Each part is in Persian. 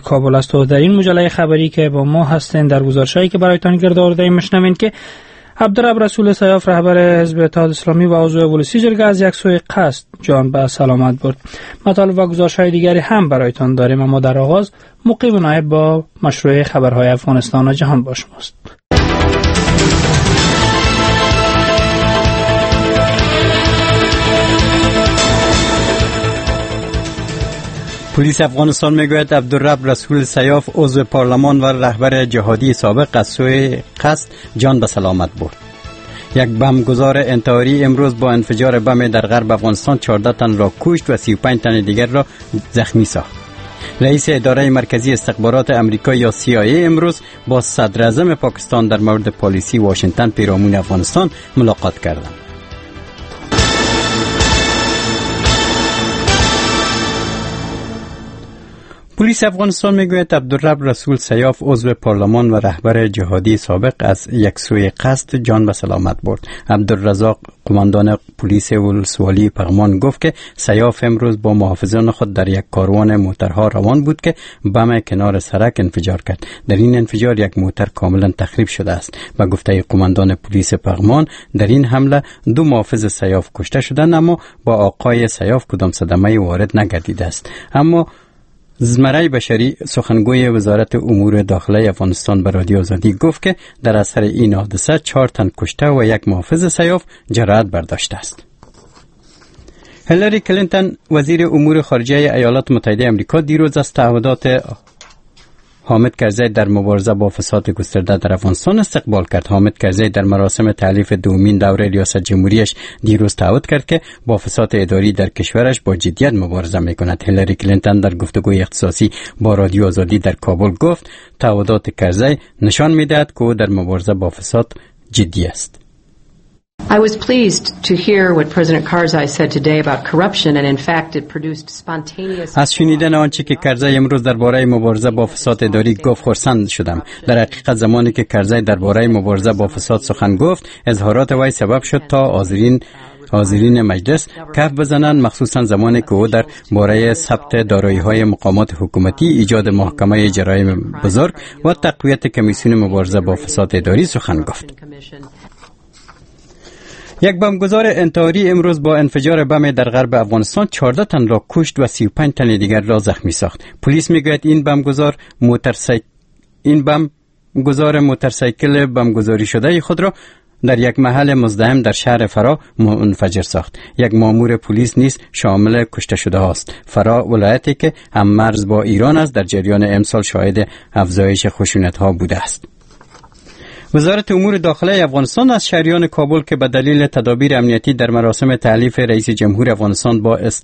کابل است و در این مجله خبری که با ما هستند در گزارشایی که برایتان گرد آورده میشنوین که عبدالرب رسول سیاف رهبر حزب اتحاد اسلامی و عضو ولسی جرگه از یک سوی قصد جان به سلامت برد. مطالب و گزارش‌های دیگری هم برایتان داریم، اما در آغاز مقیم نایب با مشروع خبرهای افغانستان و جهان با شماست. پلیس افغانستان میگوید عبدالرب رسول سیاف عضو پارلمان و رهبر جهادی سابق از سوی قصد جان به سلامت برد. یک بمبگذار انتحاری امروز با انفجار بم در غرب افغانستان 14 تن را کشت و 35 تن دیگر را زخمی ساخت. رئیس اداره مرکزی استخبارات امریکا یا CIA امروز با صدر اعظم پاکستان در مورد پالیسی واشنگتن پیرامون افغانستان ملاقات کردند. پلیس افغانستان میگوید عبدالرب رسول سیاف عضو پارلمان و رهبر جهادی سابق از یک سوی قصد جان به سلامت برد. عبدالرزاق قماندان پلیس ولسوالی پغمان گفت که سیاف امروز با محافظان خود در یک کاروان موترها روان بود که بم کنار سرک انفجار کرد. در این انفجار یک موتر کاملا تخریب شده است. به گفته قماندان پلیس پغمان در این حمله 2 محافظ سیاف کشته شدند، اما با آقای سیاف کدام صدمه وارد نگردیده است. اما زمره بشری سخنگوی وزارت امور داخلی افغانستان به رادیو آزادی گفت که در اثر این حادثه 4 تن کشته و 1 محافظ سیاف جراحت برداشته است. هیلاری کلینتون وزیر امور خارجه ایالات متحده آمریکا دیروز از تعهدات حامد کرزی در مبارزه با فساد گسترده در افغانستان استقبال کرد. حامد کرزی در مراسم تألیف دومین دوره ریاست جمهوریش دیروز تعهد کرد که با فساد اداری در کشورش با جدیت مبارزه میکند. هیلاری کلینتون در گفتگوی اختصاصی با رادیو آزادی در کابل گفت تعهدات کرزی نشان میدهد که او در مبارزه با فساد جدی است. I was pleased to hear what President Karzai said today about corruption, and in fact it produced spontaneous. از شنیدن آنچه که کرزی امروز درباره مبارزه با فساد اداری گفت خرسند شدم. در حقیقت زمانی که کرزی درباره مبارزه با فساد سخن گفت، اظهارات وی سبب شد تا حاضرین مجلس کف بزنند، مخصوصا زمانی که او در باره ثبت دارایی‌های مقامات حکومتی، ایجاد محکمه جرایم بزرگ و تقویت کمیسیون مبارزه با فساد اداری سخن گفت. یک بمبگذار انتحاری امروز با انفجار بم در غرب افغانستان 14 تن را کشت و 35 تن دیگر را زخمی ساخت. پلیس میگوید این بمبگذار موتورسیکل بمبگذاری شده خود را در یک محل مزدحم در شهر فرا منفجر ساخت. یک مامور پلیس نیز شامل کشته شده است. فرا ولایتی که هم مرز با ایران است در جریان امسال شاهد افزایش خشونت‌ها بوده است. وزارت امور داخلی افغانستان از شهریان کابل که به دلیل تدابیر امنیتی در مراسم تألیف رئیس جمهور افغانستان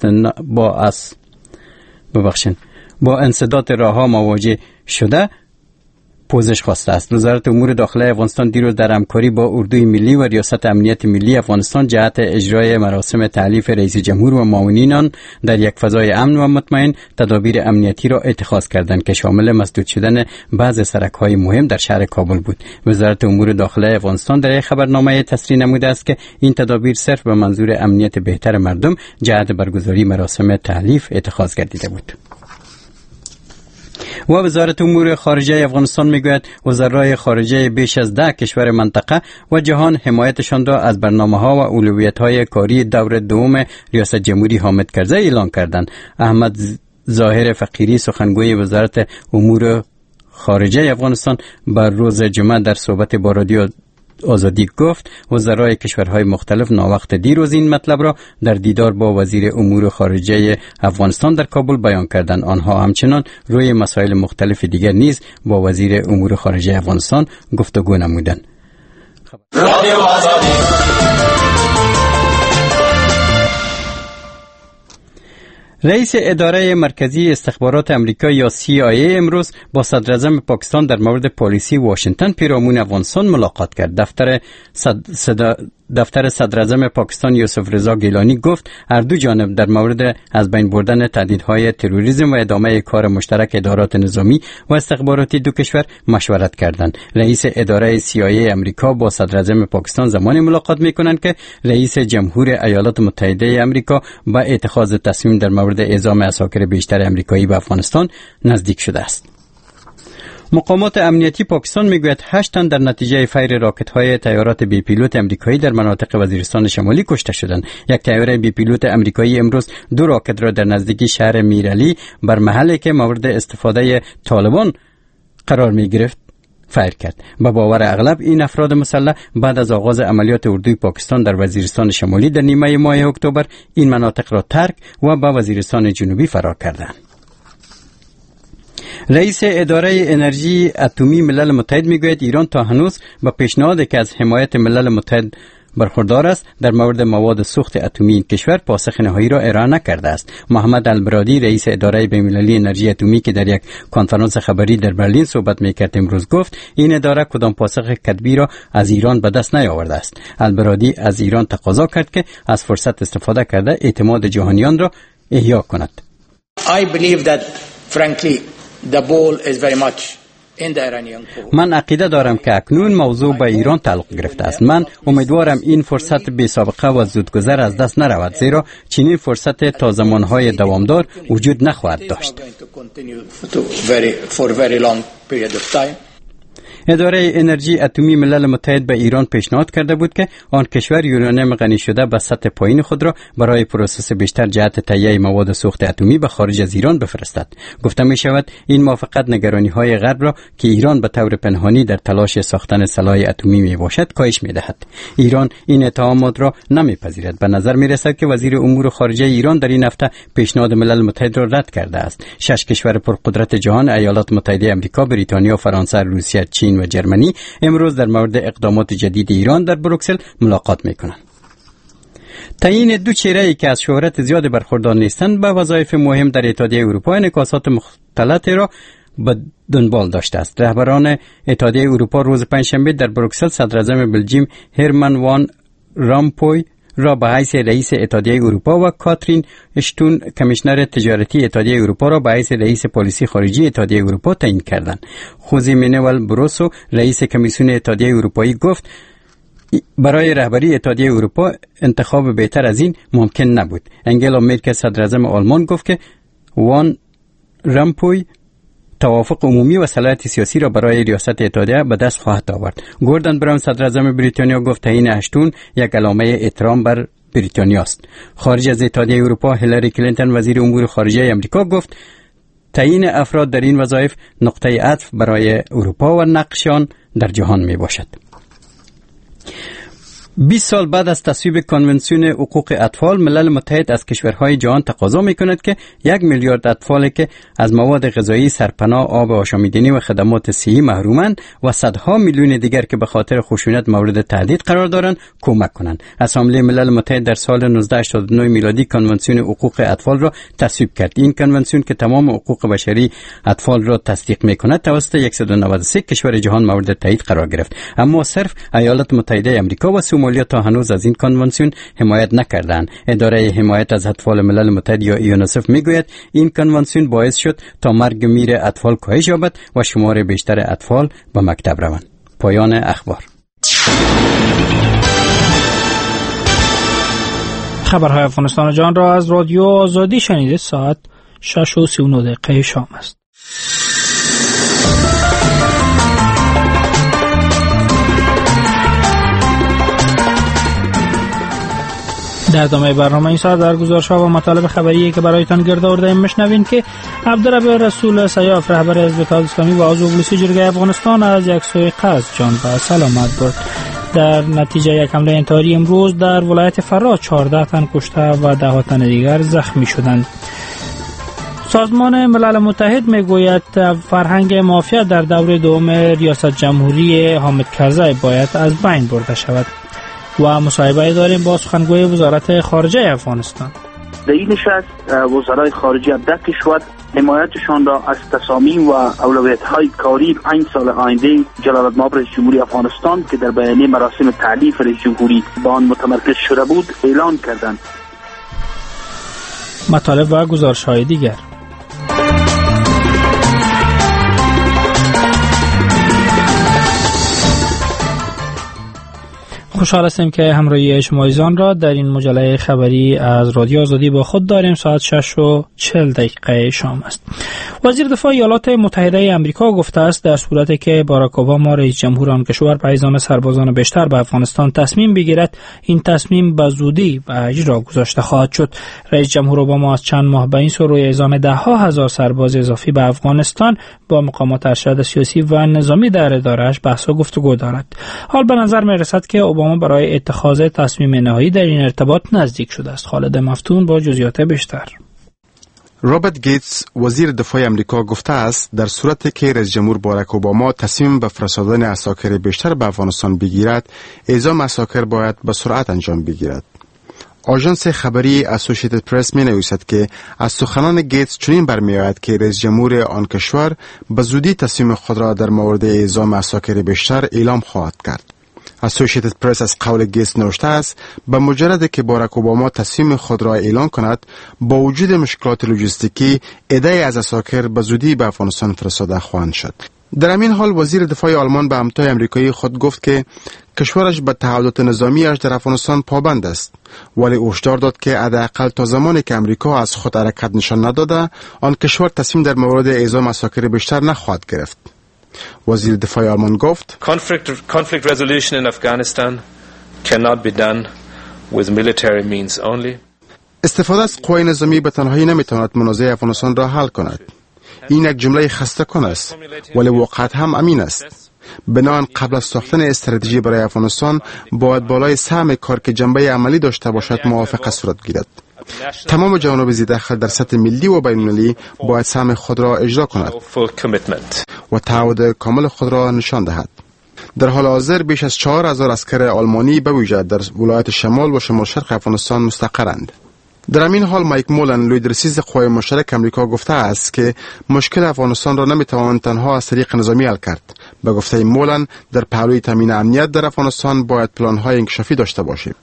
با انسداد راهها مواجه شده پوزش خواسته است. وزارت امور داخلی افغانستان دیروز در همکاری با اردوی ملی و ریاست امنیت ملی افغانستان جهت اجرای مراسم تألیف رئیس جمهور و معاونین آن در یک فضای امن و مطمئن تدابیر امنیتی را اتخاذ کردند که شامل مسدود شدن بعض سرک‌های مهم در شهر کابل بود. وزارت امور داخلی افغانستان در یک خبرنامه تصریح نموده است که این تدابیر صرف به منظور امنیت بهتر مردم جهت برگزاری مراسم تألیف اتخاذ گردیده بود. و وزارت امور خارجه افغانستان میگوید وزرای خارجه بیش از 10 کشور منطقه و جهان حمایتشان را از برنامه‌ها و اولویت‌های کاری دور دوم ریاست جمهوری حامد کرزی اعلان کردند. احمد ظاهر فقیری سخنگوی وزارت امور خارجه افغانستان بر روز جمعه در صحبت با رادیو آزادی گفت وزرای کشورهای مختلف ناوقت دیروز این مطلب را در دیدار با وزیر امور خارجه افغانستان در کابل بیان کردند. آنها همچنان روی مسائل مختلف دیگر نیز با وزیر امور خارجه افغانستان گفتگو نمودند. رادیو آزادی. رئیس اداره مرکزی استخبارات امریکا یا CIA امروز با صدر اعظم پاکستان در مورد پالیسی واشنگتن پیرامون افغانستان ملاقات کرد. دفتر صدر اعظم پاکستان یوسف رضا گیلانی گفت هر دو جانب در مورد از بین بردن تهدیدهای تروریسم و ادامه کار مشترک ادارات نظامی و استخباراتی دو کشور مشورت کردند. رئیس اداره CIA امریکا با صدر اعظم پاکستان زمانی ملاقات می‌کنند که رئیس جمهور ایالات متحده آمریکا با اتخاذ تصمیم در مورد اعزام عساکر بیشتر آمریکایی به افغانستان نزدیک شده است. مقامات امنیتی پاکستان میگوید 8 تن در نتیجه فیر راکت‌های طیارات بی پیلوت امریکایی در مناطق وزیرستان شمالی کشته شدند. یک طیاره بی پیلوت امریکایی امروز 2 راکت را در نزدیکی شهر میرعلی بر محلی که مورد استفاده طالبان قرار می‌گرفت فیر کرد. به باور اغلب این افراد مسلح بعد از آغاز عملیات اردوی پاکستان در وزیرستان شمالی در نیمه ماه اکتبر این مناطق را ترک و به وزیرستان جنوبی فرار کردند. رئیس اداره انرژی اتمی ملل متحد میگوید ایران تا هنوز با پیشنهادی که از حمایت ملل متحد برخوردار است در مورد مواد سوخت اتمی این کشور پاسخ نهایی را ارائه نکرده است. محمد البرادی رئیس اداره بین‌المللی انرژی اتمی که در یک کنفرانس خبری در برلین صحبت میکرد امروز گفت این اداره کدام پاسخ کتبی را از ایران به دست نیاورده است. البرادی از ایران تقاضا کرد که از فرصت استفاده کرده اعتماد جهانیان را احیا کند. I believe that frankly the ball is very much in the Iranian court. من عقیده دارم که اکنون موضوع به ایران تعلق گرفته است. من امیدوارم این فرصت بی سابقه و زودگذر از دست نرود، زیرا چنین فرصت تا زمانهای دوامدار وجود نخواهد داشت. اداره انرژی اتمی ملل متحد به ایران پیشنهاد کرده بود که آن کشور یورانیم غنی شده به سطح پایین خود را برای پروسس بیشتر جهت تهیه مواد سوخت اتمی به خارج از ایران بفرستد. گفته می شود این موافقت نگرانی های غرب را که ایران به طور پنهانی در تلاش ساختن سلاح اتمی می باشد کاهش می دهد. ایران این اتهامات را نمی پذیرد. به نظر می رسد که وزیر امور خارجه ایران در این هفته پیشنهاد ملل متحد را رد کرده است. 6 کشور پرقدرت جهان، ایالات متحده آمریکا، بریتانیا، فرانسه، روسیه، چین و جرمنی امروز در مورد اقدامات جدید ایران در بروکسل ملاقات میکنند. تعیین 2 چهره‌ای که از شهرت زیاد برخوردار نیستند به وظایف مهم در اتحادیه اروپا انعکاسات مختلطی را به دنبال داشته است. رهبران اتحادیه اروپا روز پنجشنبه در بروکسل صدراعظم بلژیم هرمن وان رامپوی را به حیث رئیس اتحادیه اروپا و کاترین اشتون کمیشنر تجارتی اتحادیه اروپا را به حیث رئیس پالیسی خارجی اتحادیه اروپا تعیین کردند. خوزه مانوئل بروسو رئیس کمیسیون اتحادیه اروپایی گفت برای رهبری اتحادیه اروپا انتخاب بهتر از این ممکن نبود. انگلا مرکل صدراعظم آلمان گفت که وان رامپوی توافق عمومی و صلاحیت سیاسی را برای ریاست اتحادیه به دست خواهد آورد. گوردن براون صدراعظم بریتانیا گفت تعیین اشتون یک علامه احترام بر بریتانیا است. خارج از اتحادیه اروپا هیلاری کلینتون وزیر امور خارجه آمریکا گفت تعیین افراد در این وظایف نقطه عطف برای اروپا و نقشان در جهان می باشد. 20 سال بعد از تصویب کنونسیون حقوق اطفال، ملل متحد از کشورهای جهان تقاضا می‌کند که 1 میلیارد اطفالی که از مواد غذایی، سرپناه، آب آشامیدنی و خدمات صحی محرومند و صدها میلیون دیگر که به خاطر خشونت مورد تهدید قرار دارند کمک کنند. اسامبله ملل متحد در سال 1989 میلادی کنونسیون حقوق اطفال را تصویب کرد. این کنونسیون که تمام حقوق بشری اطفال را تصدیق می‌کند توسط 193 کشور جهان مورد تایید قرار گرفت، اما صرف ایالات متحده آمریکا و سومالیا تا هنوز از این کنونسیون حمایت نکردند. اداره حمایت از اطفال ملل متحد یا یونیسف میگوید این کنونسیون باعث شد تا مرگ میر اطفال کاهش یابد و شمار بیشتر اطفال به مکتب روند. پایان اخبار. خبرهای افغانستان و جهان را از رادیو آزادی شنیده. ساعت 6:39 شام است. در ادامه برنامه این ساعت در گزارش‌ها و مطالب خبریه که برایتان گرد آورده‌ایم میشنوین که عبدالرب رسول سیاف رهبر حزب اتحاد اسلامی و عضو مجلس جرگه افغانستان از یک سوی قصد جان به سلامت برد. در نتیجه یک حمله انتحاری امروز در ولایت فراه 14 تن کشته و 10 تن دیگر زخمی شدند. سازمان ملل متحد میگوید فرهنگ مافیا در دوره دوم ریاست جمهوری حامد کرزی باید از بین برده شود. و مصاحبه داریم با سخنگوی وزارت خارجه افغانستان. در این نشست وزرای خارجه 10 کشور حمایتشان را از تصامیم و اولویت‌های کاری 5 سال آینده جلالت‌مآب رئیس جمهوری افغانستان که در بیانیه مراسم تعریف رئیس جمهوری با آن متمرکز شده بود اعلان کردند. مطالب و گزارش‌های دیگر. خوشحال هستیم که همراهی شما عزیزان را در این مجله خبری از رادیو آزادی با خود داریم. ساعت 6:40 شام است. وزیر دفاع ایالات متحده آمریکا گفته است در صورتی که باراک اوباما رئیس جمهور آن کشور به اعزام سربازان بیشتر به افغانستان تصمیم بگیرد، این تصمیم به زودی به اجرا گذاشته خواهد شد. رئیس جمهور اوباما از چند ماه به این سو روی اعزام 10,000 سرباز اضافی به افغانستان با مقامات ارشد سیاسی و نظامی در اداره‌اش بحث و گفتگو دارد. حال به نظر می‌رسد که اوباما برای اتخاذ تصمیم نهایی در این ارتباط نزدیک شده است. خالد مفتون با جزئیات بیشتر. رابرت گیتس وزیر دفاع آمریکا گفته است در صورتی که رئیس جمهور باراک اوباما تصمیم به فرستادن عساکر بیشتر به افغانستان بگیرد، اعزام عساکر باید به سرعت انجام بگیرد. آژانس خبری اسوسییتد پرس می نویسد که از سخنان گیتس چنین برمیآید که رئیس جمهور آن کشور به زودی تصمیم خود را در مورد اعزام عساکر بیشتر اعلام خواهد کرد. اسوسییتد پرس از قول گیتس نوشته است به مجرد که باراک اوباما تصمیم خود را اعلان کند، با وجود مشکلات لوجستیکی عده از عساکر به زودی به افغانستان فرستاده خواهند شد. در همین حال وزیر دفاع آلمان به همتای آمریکایی خود گفت که کشورش به تعهدات نظامیش در افغانستان پابند است، ولی هشدار داد که حداقل تا زمانی که آمریکا از خود حرکت نشان نداده، آن کشور تصمیم در مورد اعزام عساکر بیشتر نخواهد گرفت. وزیر دفاع آلمان گفت conflict resolution in Afghanistan cannot be done with military means only. استفاده از قوای نظامی به تنهایی نمیتواند منازعه افغانستان را حل کند. این یک جمله خسته کن است، ولی واقعیت هم امین است. بنابراین قبل از ساختن استراتژی برای افغانستان باید بالای سهم کار که جنبه عملی داشته باشد موافقت صورت گیرد. تمام جوانب ذی‌دخل در سطح ملی و بین‌المللی باید سهم خود را اجرا کند و تعهد کامل خود را نشان دهد. در حال حاضر بیش از 4,000 عسکر آلمانی به ویژه در ولایت شمال و شمال شرق افغانستان مستقرند. در همین حال مایک مولن لیدرسیز قوای مشترک آمریکا گفته است که مشکل افغانستان را نمیتوان تنها از طریق نظامی حل کرد. به گفته مولن در پهلوی تامین امنیت در افغانستان باید پلان‌های انکشافی داشته باشیم.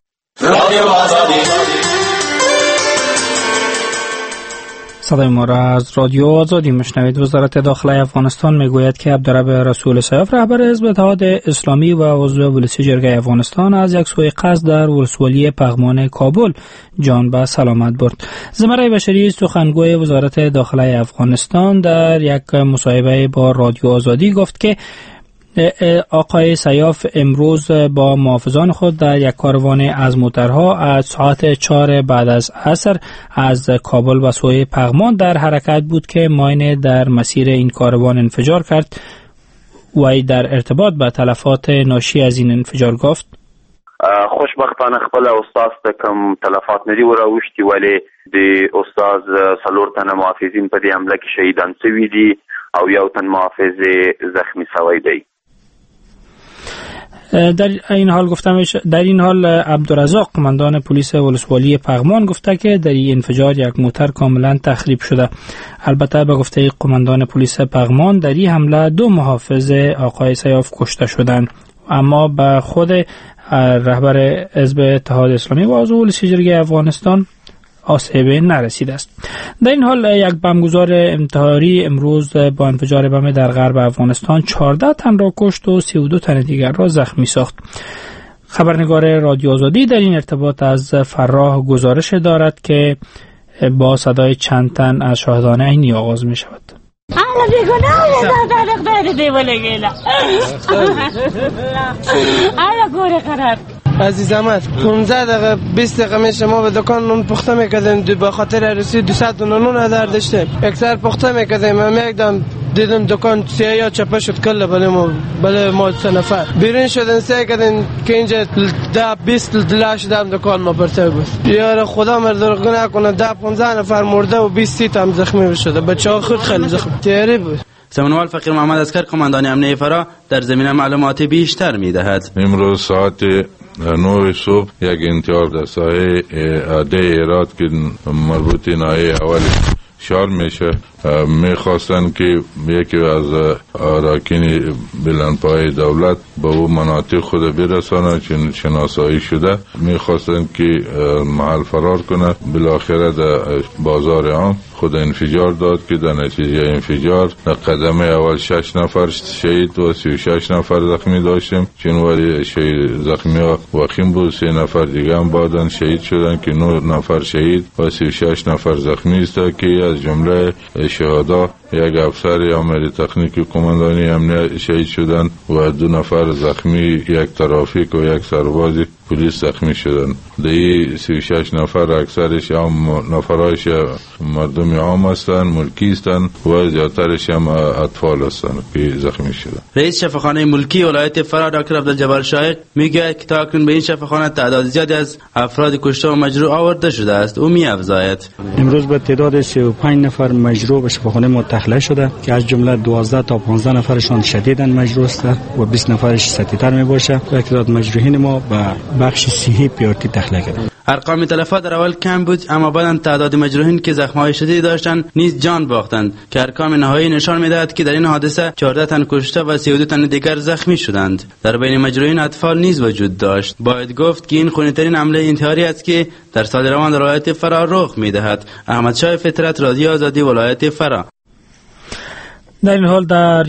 صدای ما را از رادیو آزادی میشنوید. وزارت داخله افغانستان میگوید که عبدالرب رسول سیاف رهبر حزب اتحاد اسلامی و عضو ولسی جرگه افغانستان از یک سوء قصد در ولسوالی پغمان کابل جان به سلامت برد. زمره بشری سخنگوی وزارت داخله افغانستان در یک مصاحبه با رادیو آزادی گفت که آقای سیاف امروز با محافظان خود در یک کاروان از موترها از ساعت 4 بعد از عصر از کابل به سوی پغمان در حرکت بود که ماین در مسیر این کاروان انفجار کرد و در ارتباط به تلفات ناشی از این انفجار گفت خوشبختانه خپل استاد کم تلفات ندی وراوشتي ولی د استاد سلور تن محافظین په دې حمله کې شهیدان شوي دي او یو تن محافظ زخمی شوی دی. در این حال عبدالرزاق قماندان پلیس ولسوالی پغمان گفته که در این انفجار یک موتر کاملا تخریب شده. البته به گفته قماندان پلیس پغمان در این حمله 2 محافظ آقای سیاف کشته شدند، اما به خود رهبر حزب اتحاد اسلامی و عضو ولسی جرگه افغانستان آسیبی نرسیده است. در این حال یک بمبگذار انتحاری امروز با انفجار بم در غرب افغانستان 14 تن را کشت و 32 تن دیگر را زخمی ساخت. خبرنگار رادیو آزادی در این ارتباط از فراه گزارش دارد که با صدای چند تن از شاهدان عینی آغاز می شود. عزیز احمد 15 دقیقه 20 دقیقه میشه ما به دکان نون پخته میکردیم به خاطر عروسی 200 نون هدر داشتیم اکثر پخته میکردیم. من یکدم دیدم دکان سیاه چپه شد کله بله ما 3 نفر بیرون شدن سعی کردن که اینجا 10-20 لاش دم دکان ما پرته بود. یار خدا مردرگو نکنه 10-15 نفر مرده و 20-30 تا هم زخمی شده. بچه‌ها خود خیلی زخمی تیاری بود. سمنوال فقیر محمد اسکر قماندان امنیه فرا در زمینه معلومات بیشتر میدهد. امروز ساعت 9 صبح یک انتحار در ساحه عده ایراد که مربوط ناحیه اول شار میشه میخواستن که یکی از اراکین بلندپای دولت به او مناطق خود برسانه، چون شناسایی شده میخواستن که محل فرار کنه. بالاخره در بازار عام خود انفجار داد که در نتیجه انفجار در قدم اول 6 نفر شهید و 36 نفر زخمی داشتیم، چون ولی زخمی ها وخیم بود. 3 نفر دیگه هم بعدن شهید شدن که 9 نفر شهید و 36 نفر زخمی است که از جمله شهدا یک افسر عامل تکنیکی کماندانی امنیت شهید شدن و 2 نفر زخمی، یک ترافیک و یک سرباز پلیس زخمی شدن. دیگه 36 نفر اکثرش نفرایش مردم عام هستن، ملکی هستن و زیادترش هم اطفال هستن که زخمی شدن. رئیس شفاخانه ملکی ولایت فرا دکتر عبدالجبار شایق میگه که تاکنون به این شفاخانه تعداد زیادی از افراد کشته و مجروح آورده شده است. او می‌افزاید امروز به تعداد 35 نفر مجروح به شفاخانه متخلع شده که از جمله 12 تا 15 نفرشان شدیداً مجروح است و 20 نفرش سطحی‌تر میباشه. تعداد مجروحین ما به بخش صحی پیارتی تخلیه کرده. ارقام تلفات در اول کم بود، اما بعداً تعداد مجروحین که زخم‌های شدیدی داشتند نیز جان باختند که ارقام نهایی نشان می‌دهد که در این حادثه 14 تن کشته و 32 تن دیگر زخمی شدند. در بین مجروحین اطفال نیز وجود داشت. باید گفت که این خونی‌ترین حمله انتحاری است که در سال روان در ولایت فرا رخ می‌دهد. احمد شاه فطرت، رادیو آزادی، ولایت فرا. در این حال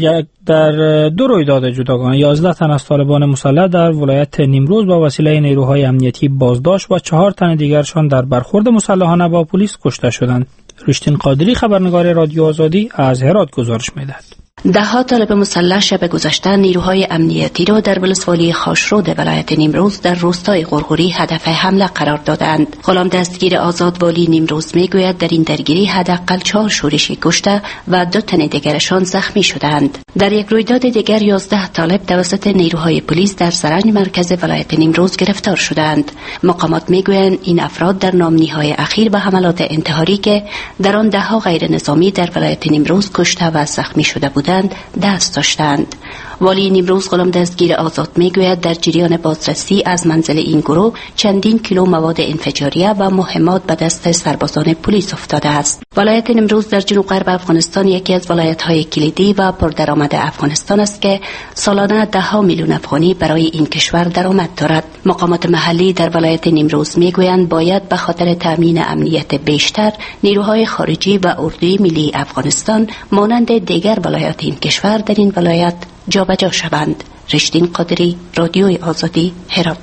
در 2 رویداد جداگانه 11 تن از طالبان مسلح در ولایت نیمروز با وسیله نیروهای امنیتی بازداشت و 4 تن دیگرشان در برخورد مسلحانه با پلیس کشته شدند. رشتین قادری، خبرنگار رادیو آزادی، از هرات گزارش می‌دهد. ده‌ها طالب مسلح شب گذشته نیروهای امنیتی را در ولسوالی خاشرود ولایت نیمروز در روستای غرغوری هدف حمله قرار دادند. غلام دستگیر آزاد والی نیمروز میگوید در این درگیری حداقل 4 شورشی کشته و 2 تن دیگرشان زخمی شدند. در یک رویداد دیگر 11 طالب توسط نیروهای پلیس در زرنج مرکز ولایت نیمروز گرفتار شدند. مقامات میگویند این افراد در نامنی‌های اخیر به حملات انتحاری که در آن 10 غیر نظامی در ولایت نیمروز کشته و زخمی شده بودند دست داشتند. والی نیمروز غلام دستگیر آزاد میگوید در جریان بازرسی از منزل این گروه چندین کیلو مواد انفجاریه و مهمات به دست سربازان پلیس افتاده است. ولایت نیمروز در جنوب غرب افغانستان یکی از ولایت‌های کلیدی و پردرآمد افغانستان است که سالانه 10 میلیون افغانی برای این کشور درآمد دارد. مقامات محلی در ولایت نیمروز میگویند باید به خاطر تامین امنیت بیشتر نیروهای خارجی و اردوی ملی افغانستان مانند دیگر ولایات این کشور در این ولایت جابجا شوند. رشتین قادری، رادیوی آزادی، هرات.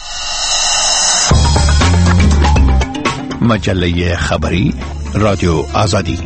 مجله خبری رادیو آزادی.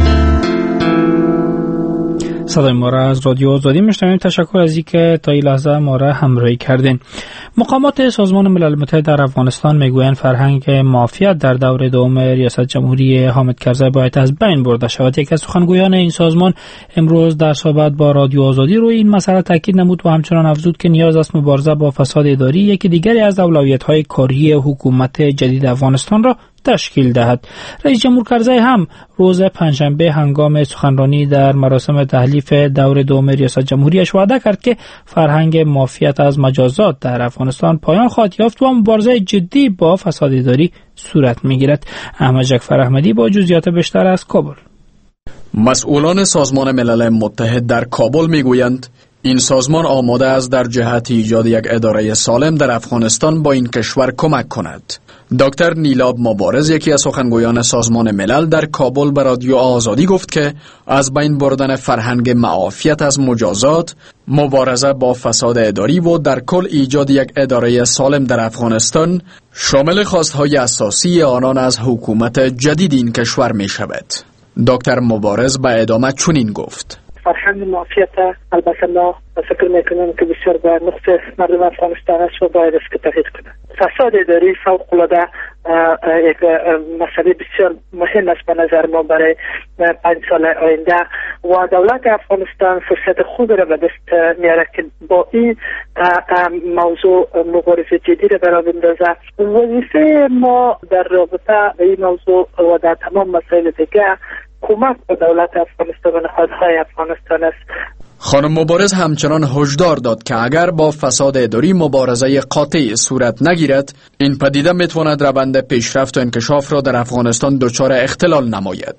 صدای ما را از رادیو آزادی میشنوید. تشکر از اینکه تا این لحظه ما را همراهی کردین. مقامات سازمان ملل متحد در افغانستان میگویند فرهنگ مافیات در دور دوم ریاست جمهوری حامد کرزی باید از بین برده شود. یکی از سخنگویان این سازمان امروز در صحبت با رادیو آزادی روی این مسئله تاکید نمود و همچنان افزود که نیاز است مبارزه با فساد اداری یکی دیگری از اولویت‌های کاری حکومت جدید افغانستان را تشکیل دهد. رئیس جمهور کرزی هم روز پنجشنبه هنگام سخنرانی در مراسم تحلیف دور دوم ریاست جمهوریش وعده کرد که فرهنگ مافیات از مجازات در افغانستان پایان خواهد یافت و مبارزه جدی با فساد اداری صورت می‌گیرد. احمد جعفر احمدی با جزئیات بیشتر از کابل. مسئولان سازمان ملل متحد در کابل میگویند این سازمان آماده است در جهت ایجاد یک اداره سالم در افغانستان با این کشور کمک کند. دکتر نیلاب مبارز، یکی از سخنگویان سازمان ملل، در کابل به رادیو آزادی گفت که از بین بردن فرهنگ معافیت از مجازات، مبارزه با فساد اداری و در کل ایجاد یک اداره سالم در افغانستان شامل خواستهای اساسی آنان از حکومت جدید این کشور می شود. دکتر مبارز به ادامه چنین گفت: فرهنگ معافیت البته ما فکر میکنم که بسیار به نقطه مردم افغانستان است و باید است که تغییر کنند. فساد اداری فوق العاده یک مسئله بسیار مهم است به نظر ما برای 5 سال آینده و دولت افغانستان فرصت خوبی را به دست میاره که با این موضوع مبارزه جدی را برای بندازه. وظیفه ما در رابطه به این موضوع و در تمام مسائل دیگه کمک به دولت افغانستان و نهادهای افغانستان است. خانم مبارز همچنان هشدار داد که اگر با فساد اداری مبارزه قاطع صورت نگیرد، این پدیده میتواند روند پیشرفت و انکشاف را در افغانستان دچار اختلال نماید.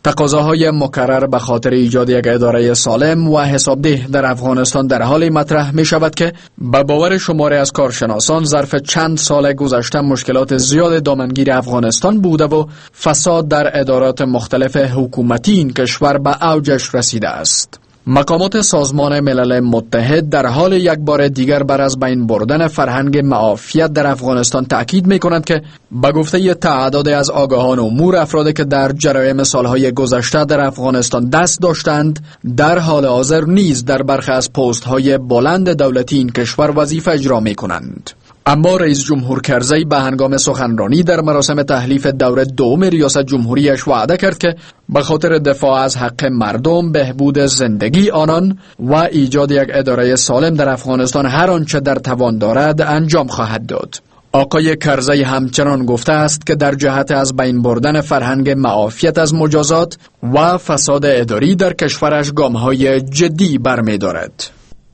تقاضاهای مکرر به خاطر ایجاد یک اداره سالم و حسابده در افغانستان در حال مطرح می شود که به باور شماری از کارشناسان ظرف چند سال گذشته مشکلات زیاد دامنگیر افغانستان بوده و فساد در ادارات مختلف حکومتی این کشور به اوجش رسیده است. مقامات سازمان ملل متحد در حال یک بار دیگر بر از بین بردن فرهنگ معافیت در افغانستان تأکید می کنند که به گفته تعداد از آگاهان امور افرادی که در جرایم سالهای گذشته در افغانستان دست داشتند در حال حاضر نیز در برخی از پست‌های بلند دولتی این کشور وظیفه اجرا می کنند. اما رئیس جمهور کرزی به هنگام سخنرانی در مراسم تحلیف دور دوم ریاست جمهوریش وعده کرد که به خاطر دفاع از حق مردم، بهبود زندگی آنان و ایجاد یک اداره سالم در افغانستان هر آنچه در توان دارد انجام خواهد داد. آقای کرزی همچنان گفته است که در جهت از بین بردن فرهنگ معافیت از مجازات و فساد اداری در کشورش گام‌های جدی برمی‌دارد.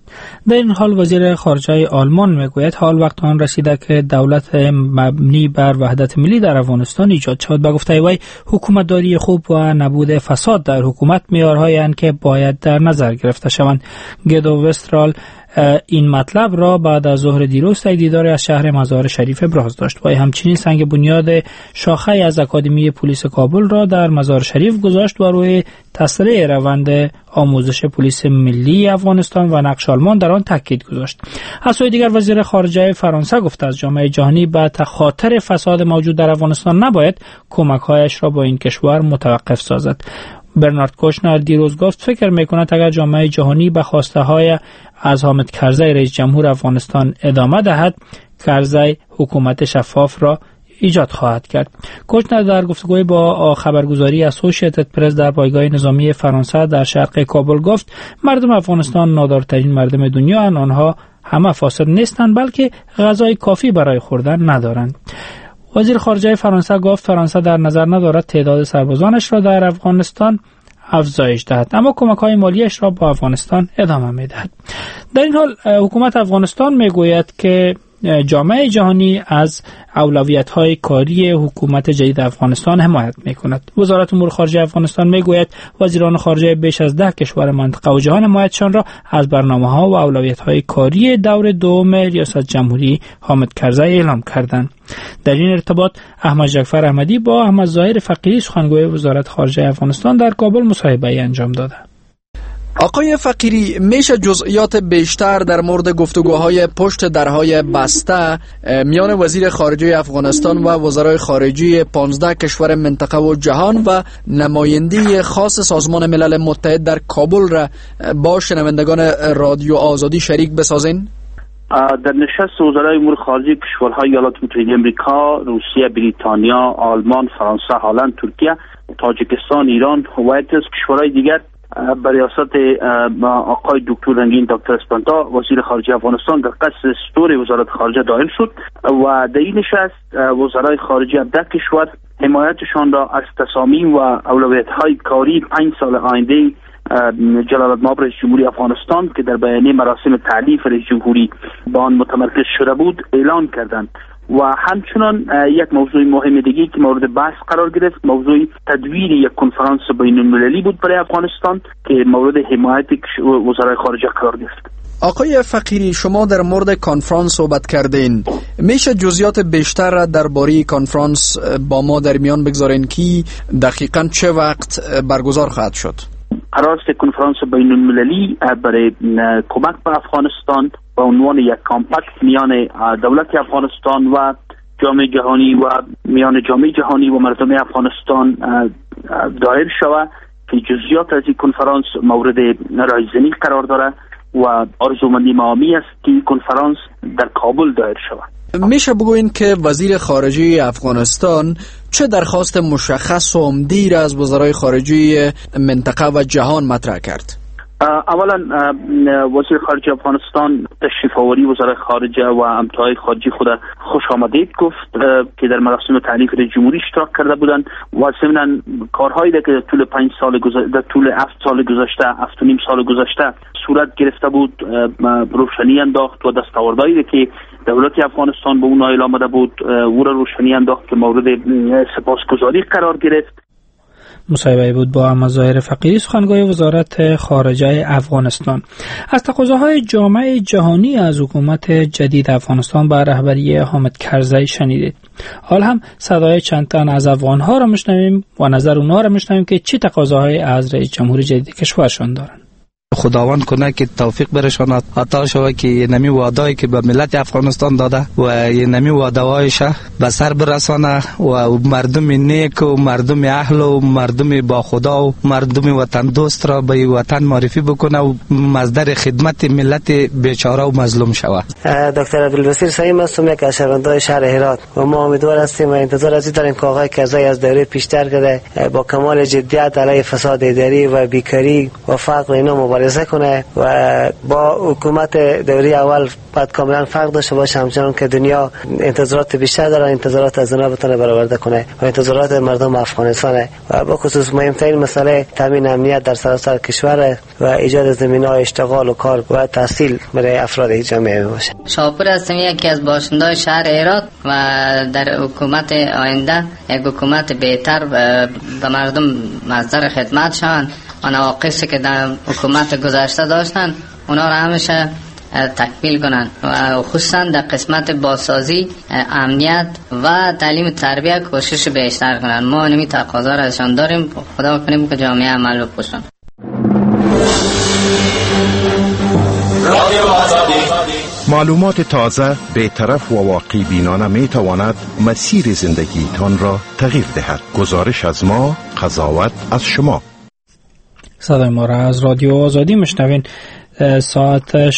در این حال وزیر خارجه آلمان میگوید حال وقت آن رسیده که دولت مبنی بر وحدت ملی در افغانستان ایجاد شود. به گفته وی حکومتداری خوب و نبود فساد در حکومت معیارهایی اند که باید در نظر گرفته شوند. گدو وسترال این مطلب را بعد از ظهر دیروز در دیداری از شهر مزار شریف ابراز داشت. وی همچنین سنگ بنیاد شاخه از اکادمی پلیس کابل را در مزار شریف گذاشت و روی تسریع روند آموزش پلیس ملی افغانستان و نقش آلمان در آن تاکید گذاشت. از سوی دیگر وزیر خارجه فرانسه گفته از جامعه جهانی به خاطر فساد موجود در افغانستان نباید کمک‌هایش را با این کشور متوقف سازد. برنارد کوشنر دیروز گفت فکر می‌کند اگر جامعه جهانی به خواسته‌های از حامد کرزی رئیس جمهور افغانستان ادامه دهد، کرزی حکومت شفاف را ایجاد خواهد کرد. کوشنر در گفتگوی با خبرگزاری اسوسییتد پرس در پایگاه نظامی فرانسه در شرق کابل گفت مردم افغانستان نادارترین مردم دنیا اند. آنها همه فاسد نیستند بلکه غذای کافی برای خوردن ندارند. وزیر خارجه فرانسه گفت فرانسه در نظر ندارد تعداد سربازانش را در افغانستان افزایش دهد اما کمک‌های مالیش را با افغانستان ادامه می‌دهد. در این حال حکومت افغانستان میگوید که جامعه جهانی از اولویت‌های کاری حکومت جدید افغانستان حمایت می‌کند. وزارت امور خارجه افغانستان میگوید وزیران خارجه بیش از 10 کشور منطقه و جهان حمایتشان را از برنامه‌ها و اولویت‌های کاری دور دوم ریاست جمهوری حامد کرزی اعلام کردند. در این ارتباط احمد جعفر احمدی با احمد ظاهر فقیری سخنگوی وزارت خارجه افغانستان در کابل مصاحبه انجام دادند. آقای فقیری، میشه جزئیات بیشتر در مورد گفتگوهای پشت درهای بسته میان وزیر خارجه افغانستان و وزرای خارجه 15 کشور منطقه و جهان و نماینده خاص سازمان ملل متحد در کابل را با شنوندگان رادیو آزادی شریک بسازین؟ در نشست وزرای امور خارجه کشورهای ایالات متحده آمریکا، روسیه، بریتانیا، آلمان، فرانسه، هلند، ترکیه، تاجیکستان، ایران و از کشورهای دیگر به ریاست آقای دکتر رنگین دکتر اسپانتا وزیر خارجه افغانستان در قصر ستور وزارت خارجه داخل شد و در این نشست وزرای خارجه 10 کشور حمایتشان را از تصامیم و اولویت‌های کاری 5 سال آینده جلالتمآب رئیس جمهوری افغانستان که در بیانیه مراسم تعلیف رئیس جمهوری با آن متمرکز شده بود اعلان کردند و همچنان یک موضوع مهم دیگه که مورد بحث قرار گرفت موضوع تدویر یک کنفرانس بین‌المللی بود برای افغانستان که مورد حمایت وزرای خارجه قرار گرفت. آقای فقیری، شما در مورد کنفرانس صحبت کردین. میشه جزئیات بیشتر را درباره کنفرانس با ما در میان بگذارین که دقیقاً چه وقت برگزار خواهد شد؟ قرار است کنفرانس بین‌المللی برای کمک به افغانستان با عنوان یک کامپکت میان دولت افغانستان و جامعه جهانی و میان جامعه جهانی و مردم افغانستان دایر شود که جزئیات از این کنفرانس مورد رایزنی قرار داره و آرزومندی مامی است که این کنفرانس در کابل دایر شود. میشه بگوین که وزیر خارجه افغانستان چه درخواست مشخص و عمدی را از وزرای خارجه منطقه و جهان مطرح کرد؟ اولا وزیر خارجه افغانستان تشریف آوری وزرای خارجه و امتهای خارجی خود خوش آمدید گفت که در مراسم تعلیف رئیس جمهوری اشتراک کرده بودند و ضمناً کارهایی که در طول 5 سال در طول 7 سال گذشته 7.5 سال گذشته صورت گرفته بود روشنی انداخت و دستاوردهایی که دولت افغانستان به اون نایل آمده بود او را روشنی انداخت که مورد سپاسگزاری قرار گرفت. مصاحبه بود با احمد ظاهر فقیری، سخنگوی وزارت خارجه افغانستان. از تقاضاهای جامعه جهانی از حکومت جدید افغانستان با رهبری حامد کرزی شنیدید. حال هم صدای چند تن از افغان‌ها را میشنویم و نظر اونها را میشنویم که چه تقاضاهایی از رئیس جمهور جدید کشورشان دارند. خداوند کنه که توفیق برشاند، عطا شود که نمی وعده‌ای که به ملت افغانستان داده و نمی وعده‌هایش به سر برسانه و مردم نیک و مردم اهل و مردم با خدا و مردم وطن دوست را به وطن معرفی بکنه و مصدر خدمت ملت بیچاره و مظلوم شود. دکتر عبدالبصیر سعیم هستم، یک از شهروندان شهر هرات و ما امیدوار هستیم و انتظار از این داریم که آقای کرزی از دوره پیشتر کرده با کمال جدیت علیه فساد اداری و بیکاری و فقر اینا مبارزه کنه و با حکومت دوره اول بعد کاملا فرق داشته باشه، همچنان که دنیا انتظارات بیشتر داره، انتظارات از اونا بتونه برآورده کنه و انتظارات مردم افغانستان و با خصوص مهمترین مسئله تامین امنیت در سراسر کشور و ایجاد زمینه‌های اشتغال و کار و تحصیل برای افراد جامعه باشه. شاپور هستم، یکی از باشنده‌های شهر هرات و در حکومت آینده یک حکومت بهتر به مردم مصدر خدمت شوند و نواقصی که در حکومت گذشته داشتن اونا را همیشه تکمیل کنن و خصوصا در قسمت بازسازی، امنیت و تعلیم تربیت کوشش بیشتر کنن. ما نمی تقاضا را ازشان داریم، خدا کنیم که جامعه عمل بپوشن. معلومات تازه، بی‌طرف و واقع بینانه می تواند مسیر زندگیتان را تغییر دهد. گزارش از ما، قضاوت از شما. صدای ما را از رادیو آزادی مشنوین. ساعت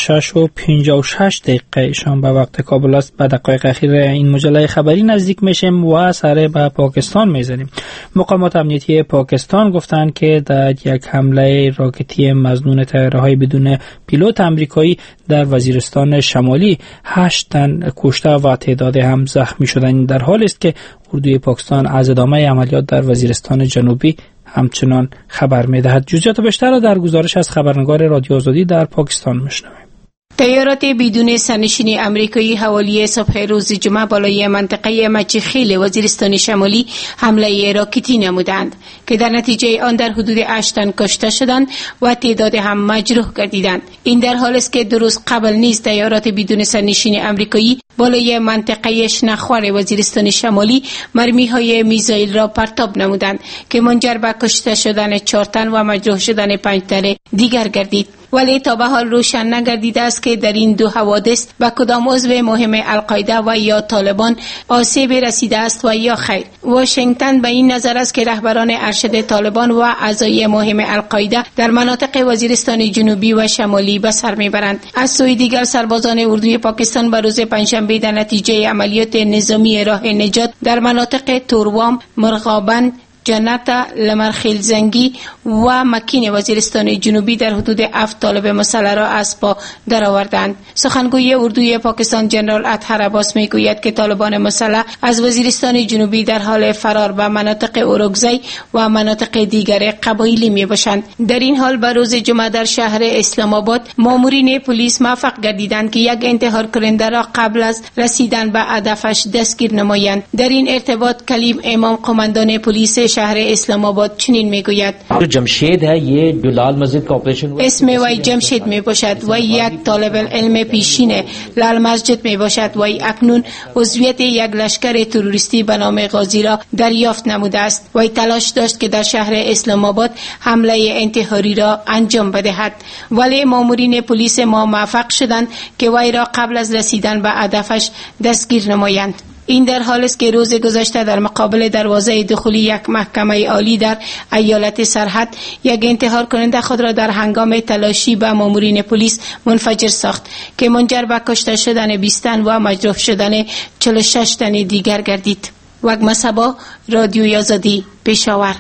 6:56 شام به وقت کابل است. به دقایق اخیر این مجله خبری نزدیک میشیم و سر به پاکستان میزنیم. مقامات امنیتی پاکستان گفتند که در یک حمله راکتی مظنون طیاره‌های بدون پیلوت آمریکایی در وزیرستان شمالی 8 تن کشته و تعداد هم زخمی شدند. در حالی است که اردوی پاکستان از ادامه عملیات در وزیرستان جنوبی همچنان خبر می‌دهد. جزئیات بیشتر را در گزارش از خبرنگار رادیو آزادی در پاکستان می‌شنویم. طیارات بدون سرنشین امریکایی حوالی صبح روز جمعه بالای منطقه مچخیل وزیرستان شمالی حمله راکتی نمودند که در نتیجه آن در حدود 8 تن کشته شدند و تعداد هم مجروح گردیدند. این در حالی است که 2 روز قبل نیز طیارات بدون سرنشین امریکایی بالای منطقه شنخوار وزیرستان شمالی مرمی‌های میزایل را پرتاب نمودند که منجر به کشته شدن 4 تن و مجروح شدن 5 تن دیگر گردید. ولی تا به حال روشن نگردیده است که در این 2 حوادث به کدام عضو مهم القاعده و یا طالبان آسیب رسیده است و یا خیر. واشنگتن به این نظر است که رهبران ارشد طالبان و اعضای مهم القاعده در مناطق وزیرستان جنوبی و شمالی به سر میبرند. از سوی دیگر سربازان اردوی پاکستان به روز پنجشنبه در نتیجه عملیات نظامی راه نجات در مناطق توروام، مرغابند، جنت، لمرخیلزنگی و مکین وزیرستان جنوبی در حدود 7 طالب مسلح را از پا درآوردند. سخنگوی اردوی پاکستان جنرال اطهر عباس میگوید که طالبان مسلح از وزیرستان جنوبی در حال فرار به مناطق اورکزی و مناطق دیگر قبایلی میباشند. در این حال به روز جمعه در شهر اسلام آباد مامورین پلیس موفق گردیدند که یک انتحار کننده را قبل از رسیدن به هدفش دستگیر نمایند. در این ارتباط کلیم امام قماندان پلیس شهر اسلام آباد چنین میگوید: جمشید ہے یہ جو لال مسجد کا آپریشن اسم وی جمشید می باشد و یک طالب علم پیشین لال مسجد می باشد و اکنون عضویت یک لشکر تروریستی به نام غازی را دریافت نموده است. وی تلاش داشت که در شهر اسلام آباد حمله انتحاری را انجام بدهد، ولی مامورین پلیس ما موفق شدند که وی را قبل از رسیدن به هدفش دستگیر نمایند. این در حالی است که روز گذشته در مقابل دروازه دخولی یک محکمه عالی در ایالت سرحد یک انتحار کننده خود را در هنگام تلاشی به مامورین پلیس منفجر ساخت که منجر به کشته شدن 20 تن و مجروح شدن 46 تن دیگر گردید. وگما صبا، رادیوی آزادی، پشاور.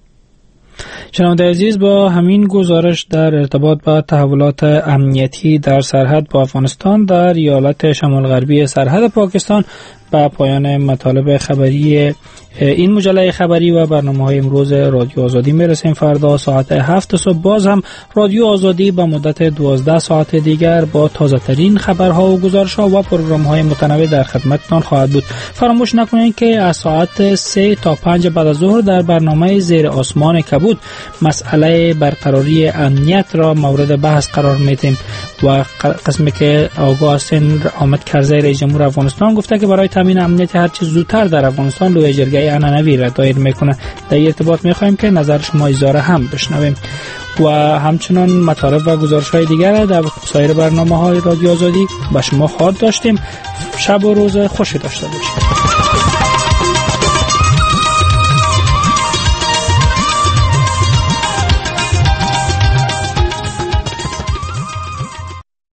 شنونده عزیز، با همین گزارش در ارتباط با تحولات امنیتی در سرحد با افغانستان در ایالت شمال غربی سرحد پاکستان به پایان مطالب خبری این مجله خبری و برنامه‌های امروز رادیو آزادی میرسیم. فردا ساعت 7 صبح باز هم رادیو آزادی به مدت 12 ساعت دیگر با تازه ترین خبرها و گزارش‌ها و پروگرام‌های متنوع در خدمتتان خواهد بود. فراموش نکنید که از ساعت 3 تا 5 بعد از ظهر در برنامه زیر آسمان کبود مسئله برقراری امنیت را مورد بحث قرار میدیم و قسمی که آگاه هستین حامد کرزی رئیس جمهور افغانستان گفته که برای تامین امنیت هر چه زودتر در افغانستان لوی جرگه عنعنوی را دایر میکنه. در این ارتباط میخوایم که نظر شما اظهار هم بشنویم و همچنان مطالب و گزارش‌های دیگر در سایر برنامه‌های رادیو آزادی به شما خواهد داشتیم. شب و روز خوشی داشته باشید.